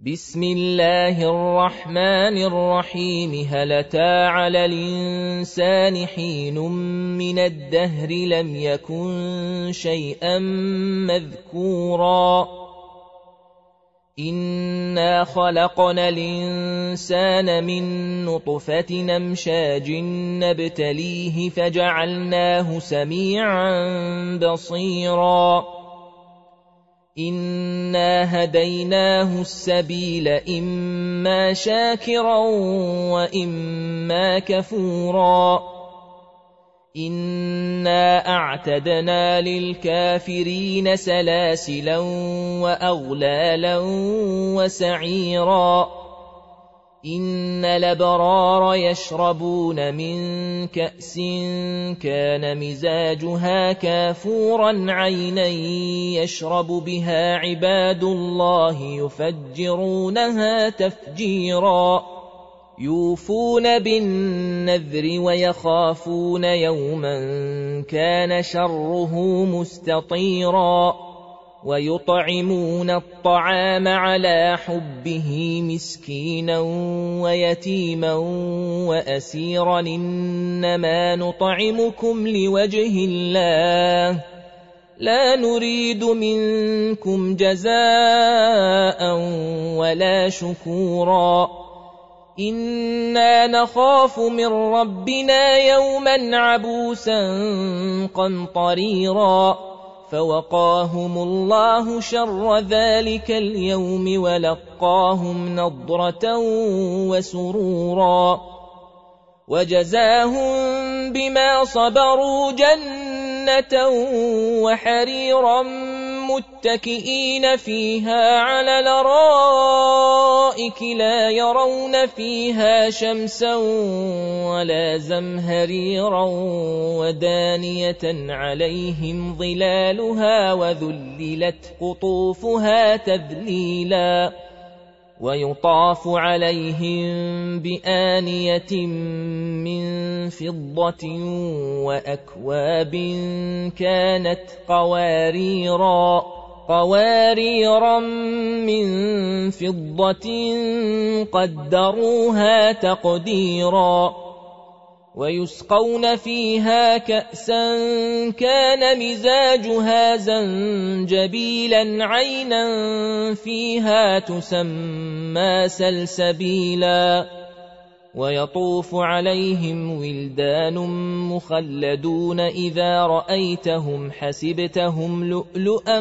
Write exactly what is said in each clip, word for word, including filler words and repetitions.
بسم الله الرحمن الرحيم هل أتى على الإنسان حين من الدهر لم يكن شيئا مذكورا إنا خلقنا الإنسان من نطفة أمشاج نبتليه فجعلناه سميعا بصيرا إنا هديناه السبيل إما شاكرا وإما كفورا إنا أعتدنا للكافرين سلاسلا وأغلالا وسعيرا إن الأبرار يشربون من كأس كان مزاجها كافورا عينا يشرب بها عباد الله يفجرونها تفجيرا يوفون بالنذر ويخافون يوما كان شره مستطيرا ويطعمون الطعام على حبه مسكينا ويتيما وأسيرا إنما نطعمكم لوجه الله لا نريد منكم جزاء ولا شكورا إنا نخاف من ربنا يوما عبوسا قمطريرا فوقاهم الله شر ذلك اليوم ولقاهم نضرة وسرورا وجزاهم بما صبروا جنة وحريرا متكئين فيها على الأرائك لا يرون فيها شمسا ولا زمهريرا ودانية عليهم ظلالها وذللت قطوفها تذليلا ويطاف عليهم بآنية من فضة وأكواب كانت قواريرا قواريرا من فضة قدروها تقديرا ويسقون فيها كأسا كان مزاجها زنجبيلا عينا فيها تسمى سلسبيلا ويطوف عليهم ولدان مخلدون إذا رأيتهم حسبتهم لؤلؤا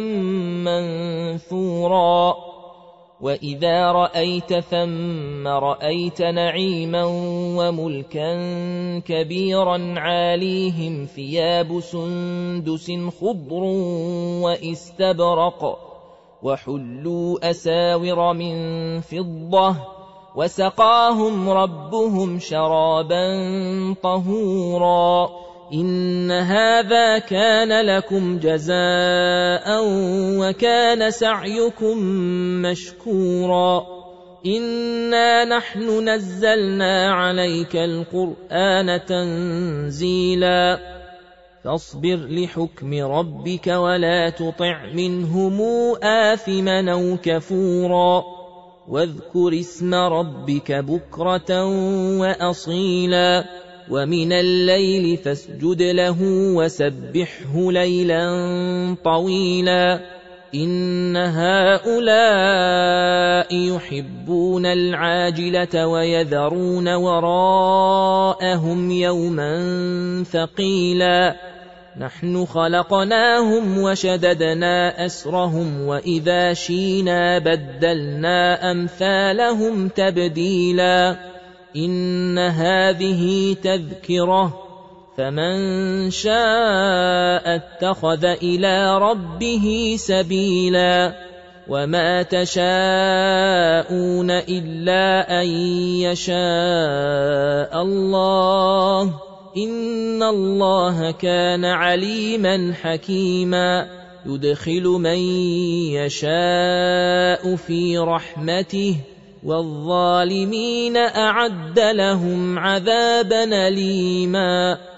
منثورا وإذا رأيت ثم رأيت نعيما وملكا كبيرا عاليهم ثياب سندس خضر وإستبرق وحلوا أساور من فضة وسقاهم ربهم شرابا طهورا إن هذا كان لكم جزاء وكان سعيكم مشكورا إنا نحن نزلنا عليك القرآن تنزيلا فاصبر لحكم ربك ولا تطع منهم آثما أو كفورا واذكر اسم ربك بكرة وأصيلا ومن الليل فاسجد له وسبحه ليلا طويلا إن هؤلاء يحبون العاجلة ويذرون وراءهم يوما ثقيلا نحن خلقناهم وشددنا أسرهم وإذا شينا بدلنا أمثالهم تبديلا إن هذه تذكرة فمن شاء اتخذ إلى ربه سبيلا وما تشاءون إلا أن يشاء الله إن الله كان عليما حكيما يدخل من يشاء في رحمته والظالمين أعد لهم عذابا أليما